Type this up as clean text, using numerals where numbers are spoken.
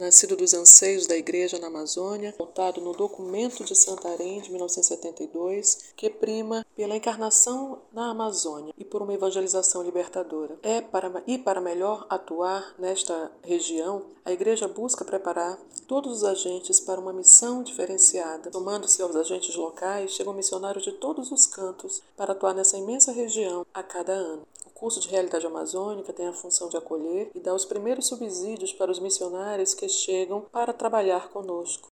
nascido dos anseios da Igreja na Amazônia, pautado no Documento de Santarém de 1972, que prima pela encarnação na Amazônia e por uma evangelização libertadora. Para melhor atuar nesta região, a Igreja busca preparar todos os agentes para uma missão diferenciada. Somando-se aos agentes locais, chegam missionários de todos os cantos para atuar nessa imensa região a cada ano. O curso de Realidade Amazônica tem a função de acolher e dar os primeiros subsídios para os missionários que chegam para trabalhar conosco.